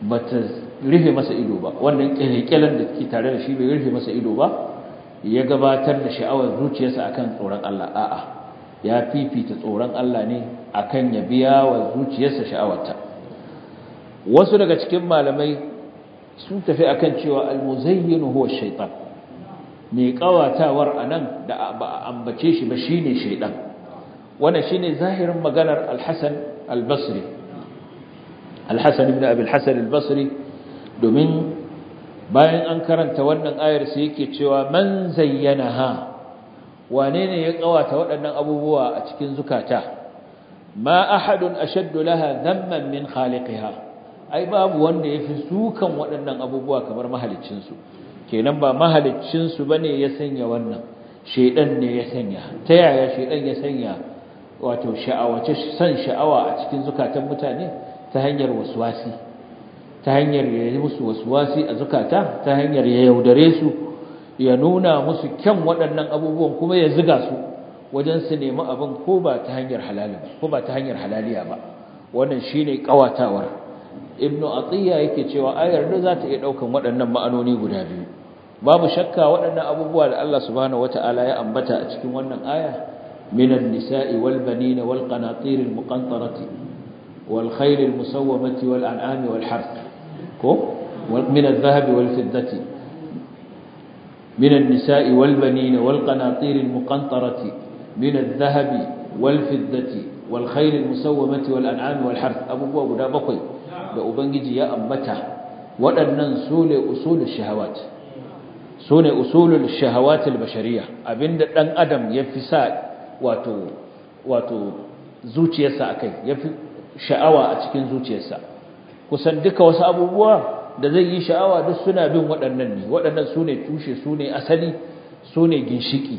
bata rufe masa ido ba, wannan kyalekyalen da ke tare da shi bai rufe masa ido ba ya gabatar da sha'awar zuciyarsa akan tsoron Allah. A'a, ya fifita tsoron Allah ne akan ya biya wa zuciyarsa sha'awarta. Wasu daga cikin malamai sun tafi akan cewa al-muzayyin huwa shaytan, mai kawatawar anan da ba ambace shi ba shine shaytan. Wannan shine zahirin maganar al-Hasan al-Basri, al-Hasan ibn Abi al-Hasan al-Basri, domin bayan an karanta wannan ayar sai yake cewa man zayyanaha, wane ne ya kawata waɗannan abubuwa a cikin zukata? Ma ahadun ashaddu laha dhamman min khaliqiha, ai babu wanda yafi sukan waɗannan abubuwa kamar mahaliccin su. Kenan ba mahaliccin su bane ya sanya wannan, shedan ne ya sanya. Ta yaya shedan ya sanya wato sha'awace san sha'awa a cikin zukatan mutane? Ta hanyar waswasi, ta hanyar ya yi musu waswasi a zukata, ta hanyar ya yaudare su, ya nuna musu kyan waɗannan abubuwan kuma ya ziga su wajen su nemi abin ko ba ta hanyar halali ko ba ta hanyar halaliya ba. Wannan shine kawatawar. Ibn Atiyya yake cewa ayar da za ta iya daukan waɗannan ma'anoni guda biyu. Babu shakka waɗannan abubuwa da Allah subhanahu wataala ya ambata a cikin wannan aya, minan nisa'i wal banina wal qanatir al muqantarati wal khayl al musawwamati wal an'ami wal harth ko min al dhahab wal fiddati من النساء والبنين والقناطير المقنطرة من الذهب والفضة والخيل المسومة والأنعام والحرث أبو بوا غدا بكوي da ubangiji ya ambata waɗannan sune usulul shahawat, sune usulul shahawat al-bashariyah, abinda dan adam yafi sa wato wato zuciyarsa akai, yafi sha'awa a cikin zuciyarsa. Kusan duka wasu abubuwa da zai yi sha'awa duk suna bin waɗannan ne, waɗannan su ne tushe, su ne asali, su ne ginshiki.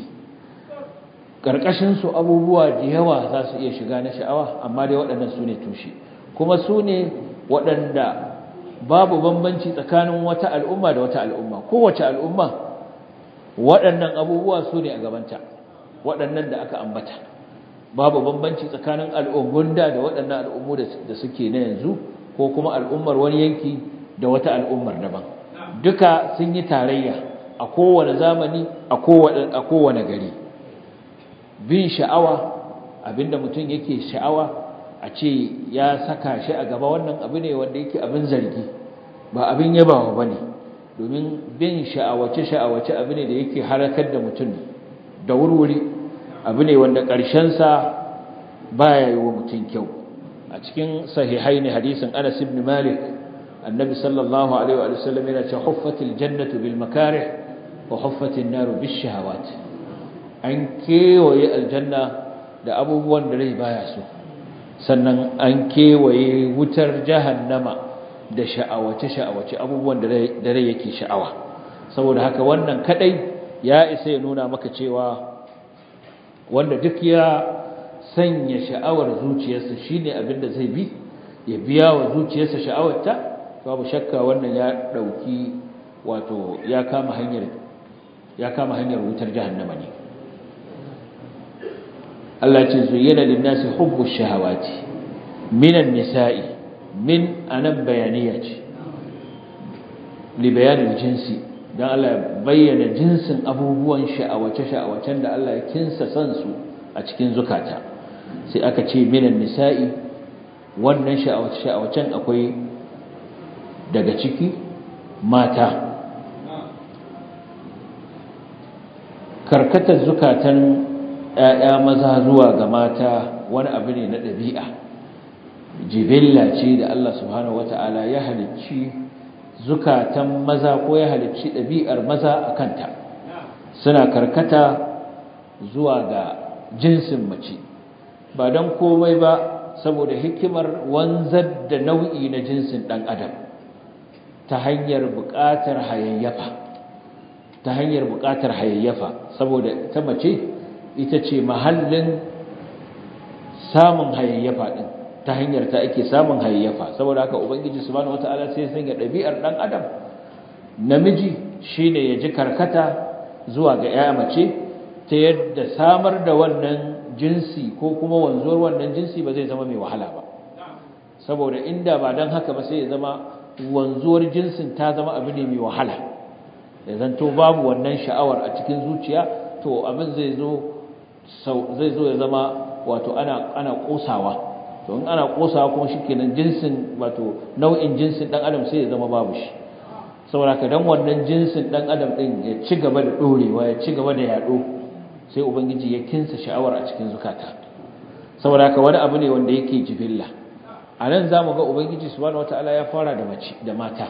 Ƙarƙashinsu abubuwa da yawa za su iya shiga na sha'awa, amma dai waɗannan su ne tushe, kuma su ne waɗanda babu bambanci tsakanin wata al'umma da wata al'umma. Kowace al'umma waɗannan abubuwa su ne a gabanta, waɗannan da aka ambata. Babu bambanci tsakanin al'ummun da da waɗannan al'ummu da suke na yanzu, ko kuma al'ummar wani yanki da wata al'ummar daban. Duka sun yi tarayya a kowane zamani, a kowane gari. Bin sha'awa, abinda mutum yake sha'awa a ce ya saka shi a gaba, wannan abu ne wanda yake abin zargi, ba abin yabawa ba ne. Domin bin sha'awace-sha'awace abu ne da yake harakar da mutum da wurwuri, abu ne wanda ƙarshensa ba ya yi wa mutum kyau. A cikin sahihai ne hadisin Anas ibn Malik, annabi sallallahu alaihi wa sallam yana ce huffatil jannatu bil makarih wa huffatin naru bis shahawat. An kewaye aljanna da abubuwan da rai baya so, sannan an kewaye wutar jahannama da sha'awace sha'awace, abubuwan da rai yake sha'awa. Saboda haka wannan kadai ya isa ya nuna maka cewa wanda duk ya sanya sha'awar zuciyarsa shine abin da zai bi ya biya wa zuciyarsa sha'awarta, babu shakka wannan ya dauki wato ya kama hanyar ya kama hanyar wutar jahannama ne. Allah ce zuyyana lin-nasi hubbu shahawati minan nisa'i, min anan bayaniya ce li bayanin jinsi, dan Allah ya bayyana jinsin abubuwan sha'awace sha'awacen da Allah ya kinsa san su a cikin zukata. Sai aka ce minan nisa'i, wannan sha'awace sha'awacen akwai daga ciki mata. Karkatar zukatan ‘ya'ya maza zuwa ga mata wani abu ne na ɗabi'a, jibilla ce da Allah subhanahu wata'ala ya halicci zukatan maza, ko ya halicci ɗabi'ar maza a kanta, suna karkata zuwa ga jinsin mace, ba don komai ba saboda hikimar wanzar da nau'i na jinsin ɗan adam ta hanyar buƙatar hayayyafa, ta hanyar buƙatar hayayyafa, saboda ta mace ita ce mahallin samun hayayyafa din, ta hanyar ta ake samun hayayyafa. Saboda haka ubangiji subhanahu wataala sai ya sanya dabi'ar dan adam namiji shine ya ji karkata zuwa ga ƴa mace, ta yadda samar da wannan jinsi ko kuma wanzuwar wannan jinsi ba zai zama mai wahala ba. Saboda inda ba dan haka ba sai ya zama wanzuwar jinsin ta zama abu ne mai wahala ya zanto babu wannan sha'awar a cikin zuciya to abin zai zo zai zo ya zama wato ana ana kosawa to in ana kosawa kuma shikenan jinsin wato nau'in jinsin dan adam sai ya zama babu shi saboda ka dan wannan jinsin dan adam din ya ci gaba da dorewa ya ci gaba da yado sai ubangiji ya kinsa sha'awar a cikin zukata saboda ka wani abu ne wanda yake jibilla anan zamu ga ubangiji subhanahu wataala ya fara da mace da mata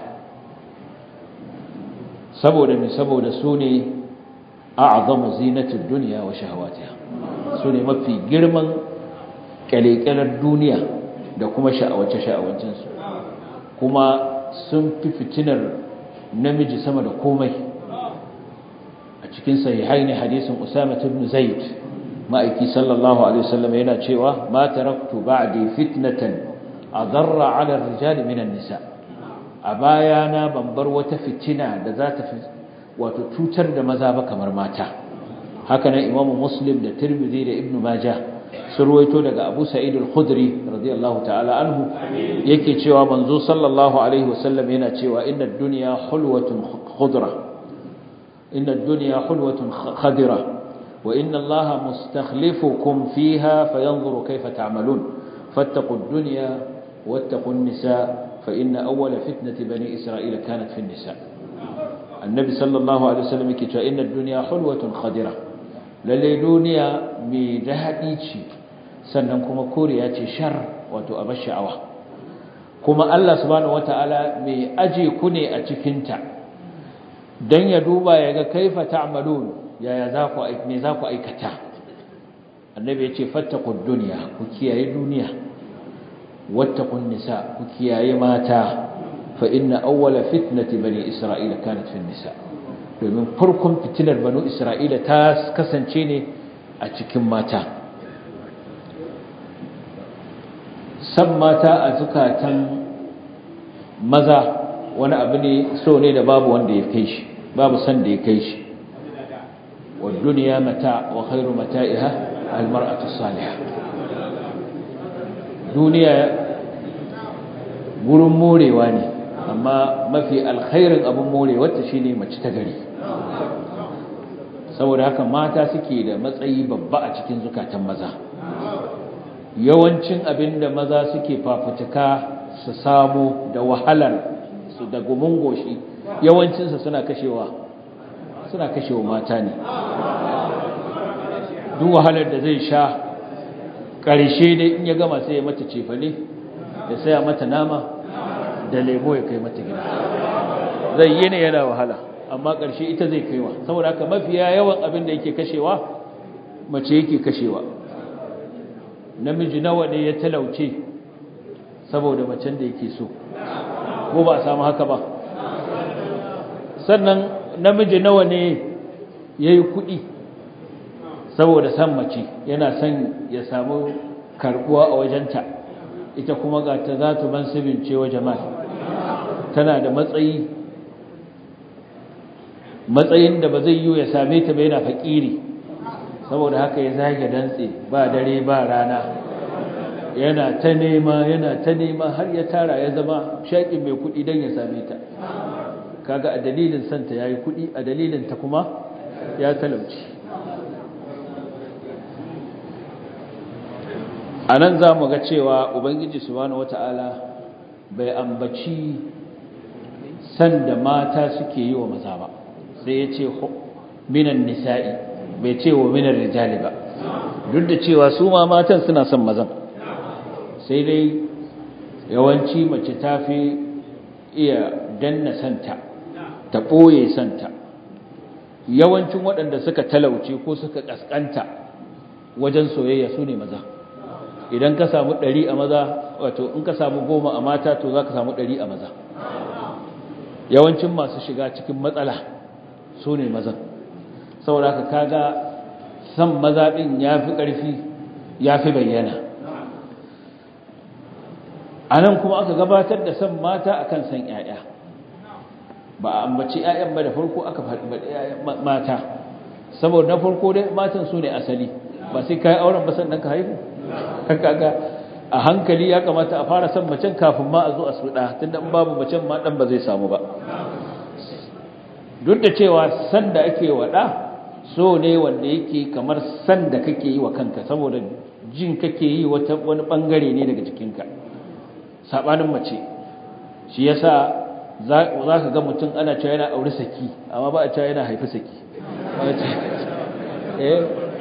saboda me saboda su ne a'zamu zinatud dunya wa shahawatiha su ne mafi girman kalekalar duniya da kuma sha'awace sha'awancin su kuma sun fi fitinar namiji sama da komai a cikin sahihaini hadisin Usama ibn Zaid ma'aiki sallallahu alaihi wasallam yana cewa ma taraktu ba'di fitnatan adarra 'ala ar-rijali min an-nisa a bayana ban bar wata fitina da za ta fi wato cutar da maza ba kamar mata haka nan Imam Muslim da Tirmidhi da Ibn Majah sun ruwaito daga Abu Sa'id al-Khudri radiyallahu ta'ala anhu yake cewa manzo sallallahu alaihi wasallam yana cewa inna ad-dunya hulwatun khudra inna ad-dunya hulwatun khadira wa inna Allaha mustakhlifukum fiha fayanzuru kayfa ta'malun fattaqu ad-dunya wattaqu an-nisa فإن أول فتنة بني إسرائيل كانت في النساء النبي صلى الله عليه وسلم يقول إن الدنيا حلوة خضرة للي دنيا ميدهديتي سننكم كورياتي شر وتؤبش عوه كما الله سبحانه وتعالى مي أجي كني أتكنت دن يدوبا يغا كيف تعملون يا يذاكو أي ميزاكو أي كتا النبي يقول فاتقوا الدنيا وكيا الدنيا واتقوا النساء وكياي ماتا فإن أول فتنة بني إسرائيل كانت في النساء domin farkon fitinar banu Isra'ila ta kasance ne a cikin mata san mata a zukatan maza wani abu ne so ne da babu wanda ya kai shi babu san da ya kai shi wa duniya mata wa khairu mata'iha al-mar'atu salihah duniya gurin morewa ne amma mafi alkhairin abin morewa ta shine mace ta gari saboda haka mata suke da matsayi babba a cikin zukatan maza yawancin abinda maza suke fafutuka su samu da wahalar su da gumin goshi yawancinsa suna kashewa suna kashewa mata ne duk wahalar da zai sha ƙarshe dai in ya gama sai ya mata cefane ya saya mata nama da lemo ya kai mata gida zai yi ne yana wahala amma ƙarshe ita zai kaiwa saboda haka mafiya yawan abin da yake kashewa mace yake kashewa namiji nawa ne ya talauce saboda macen da yake so ko ba a samu haka ba sannan namiji nawa ne ya yi kuɗi saboda san mace yana son ya samu karbuwa a wajenta ita kuma ga ta za ta mansibin cewa jama'a tana da matsayi matsayin da ba zai yi ya same ta ba yana fakiri saboda haka ya zage dantse ba dare ba rana yana ta nema yana ta nema har ya tara ya zama shaƙin mai kuɗi don ya same ta kaga a dalilin santa yayi kuɗi a dalilin ta kuma ya talauci a nan za mu ga cewa ubangiji subhanahu wata'ala bai ambaci san da mata suke yi wa maza ba sai ya ce minan nisa'i bai ce wa minan rijali ba duk da cewa su ma matan suna son mazan sai dai yawanci mace ta fi iya danna santa ta ɓoye santa yawancin waɗanda suka talauce ko suka ƙasƙanta wajen soyayya su ne maza idan ka samu ɗari a maza wato in ka samu goma a mata to za ka samu ɗari a maza yawancin masu shiga cikin matsala su ne mazan saboda haka kaga san maza ɗin ya fi ƙarfi ya fi bayyana a nan kuma aka gabatar da san mata akan san ‘ya'ya ba a ambaci ‘ya'yan ba da farko aka faɗi mata saboda na farko dai matan su ne asali ba sai kayi auren ba sannan ka haihu kaga a hankali ya kamata a fara san macen kafin ma a zo a su da tunda in babu macen ma dan ba zai samu ba duk da cewa san da ake wada so ne wanda yake kamar san da kake yi wa kanka saboda jin kake yi wata wani bangare ne daga jikinka sabanin mace shi yasa za ka ga mutum ana cewa yana aure saki amma ba a cewa yana haifi saki eh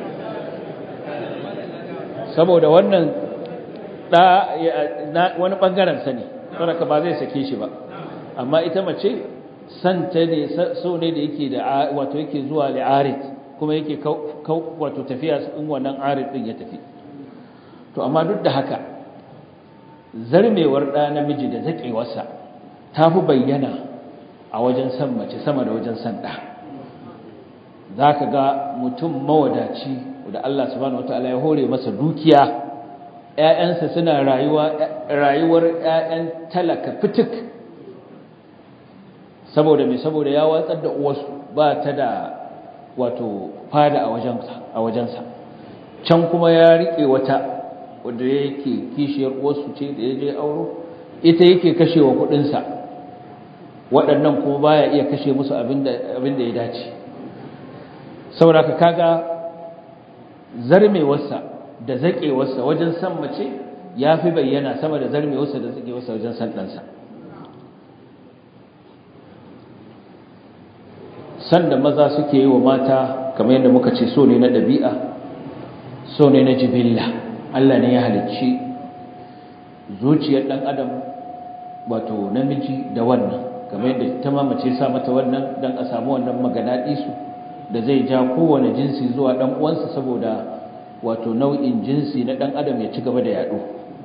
saboda wannan da wani bangaren sa ne saboda ba zai sake shi ba amma ita mace santa ne so ne da yake da wato yake zuwa li'arid kuma yake wato tafiya in wannan arid din ya tafi to amma duk da haka zarmewar da namiji da zakewarsa tafi bayyana a wajen san mace sama da wajen san da zaka ga mutum mawadaci da Allah subhanahu wataala ya hore masa dukiya ƴaƴansa suna rayuwa rayuwar ƴaƴan talaka fitik saboda me saboda ya watsar da uwarsu ba ta da wato fada a wajensa a wajensa can kuma ya rike wata wanda yake kishiyar uwarsu ce da yaje auro ita yake kashewa kudin sa waɗannan kuma baya iya kashe musu abinda abinda ya dace saboda kaga zarmewarsa da zakewarsa wajen san mace yafi bayyana sama da zarmewarsa da zakewarsa wajen san ɗansa san da maza suke yi wa mata kamar yadda muka ce so ne na ɗabi'a so ne na jibilla Allah ne ya halicci zuciyar ɗan adam wato namiji da wannan kamar yadda ta mamace sa mata wannan dan a samu wannan maganaɗisu da zai ja kowane jinsi zuwa ɗan uwansa saboda wato nau'in jinsi na ɗan adam ya ci gaba da yaɗo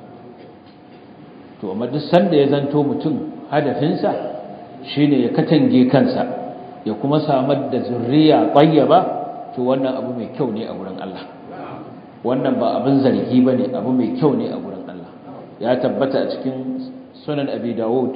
to amma duk sanda ya zanto mutum hadafinsa shine ya katange kansa ya kuma samar da zurriya tayyaba to wannan abu mai kyau ne a gurin Allah wannan ba abin zargi bane abu mai kyau ne a gurin Allah ya tabbata a cikin sunan abi daud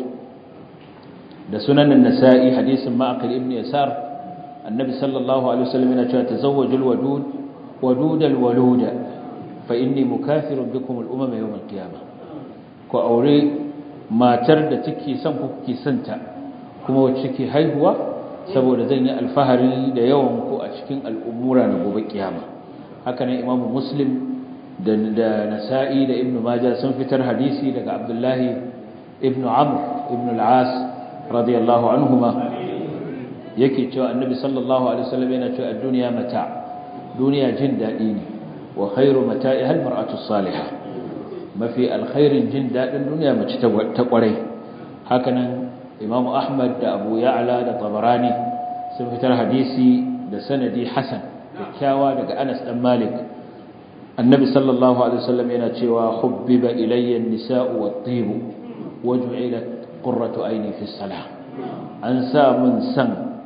da sunan an-nasa'i hadisin ma'qil ibn yasar annabi sallallahu alaihi wasallam yana cewa tazawwajul wadud wadudal waluda fa inni mukathirun bikum al-umama yawm al-qiyamah ku aure matar da take son ku kuke santa kuma wacce take haihuwa saboda zan yi alfahari da yawan ku a cikin al'umura na gobe kiyama haka ne imamu muslim da nasa'i da ibnu majah sun fitar hadisi daga abdullahi ibnu amr ibnu al-as radiyallahu anhuma yake cewa annabi sallallahu alaihi wasallam yana cewa ad-dunya mata' duniya jin dadi ne wa khairu mata'iha al-mar'atu as-salihah mafi alkhairin jin dadin duniya mace ta kwarai haka nan imamu ahmad da abu ya'la da tabarani sun fitar hadisi da sanadi hasan kyakkyawa daga anas dan malik annabi sallallahu alaihi wasallam yana cewa hubbiba ilayya an-nisa'u wat-tib waj'ilat qurratu ayni fi as-salah an sa mun san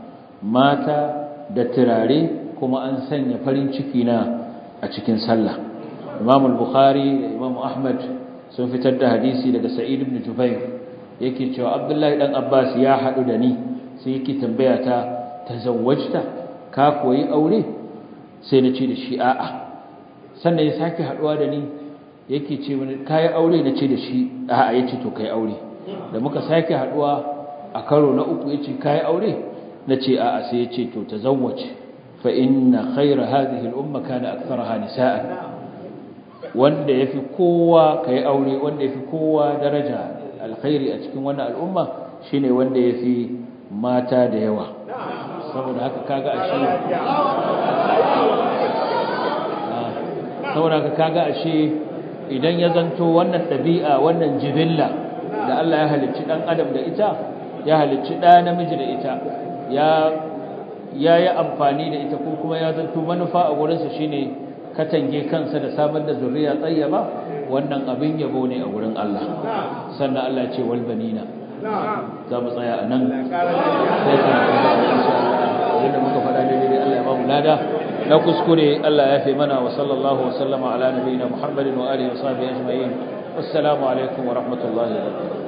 mata da turare kuma an sanya farin ciki na a cikin sallah imam al-bukhari da imam ahmad sun fitar da hadisi daga sa'id ibn jubair yake cewa abdullahi dan abbas ya hadu da ni sai yake tambaya ta tazawwajta ka koyi aure sai na ce da shi a'a sannan ya sake haduwa da ni yake ce mini kai aure na ce da shi a'a yace to kai aure da muka sake haduwa a karo na uku yace kai aure nace a'a sai yace to tazawwaj fa inna khayra hadhihi al-umma kana aktharaha nisaan wanda yafi kowa kai aure wanda yafi kowa daraja alkhairi a cikin wannan al'umma shine wanda yafi mata da yawa saboda haka kaga ashe saboda haka kaga ashe idan ya zanto wannan dabi'a wannan jibilla da Allah ya halicci dan adam da ita ya halicci da namiji da ita ya yayi amfani da ita ko kuma ya zanto manufa a gurin sa shine katange kansa da samar da zuriya tsayyaba wannan abin yabo ne a gurin Allah sannan Allah ya ce wal banina za mu tsaya anan sai ka yadda muka fada ne dai Allah ya ba mu lada na kuskure Allah ya fi mana wa sallallahu wa sallama ala nabiyina Muhammadin wa alihi wa sahbihi ajma'in assalamu alaikum wa rahmatullahi wa barakatuh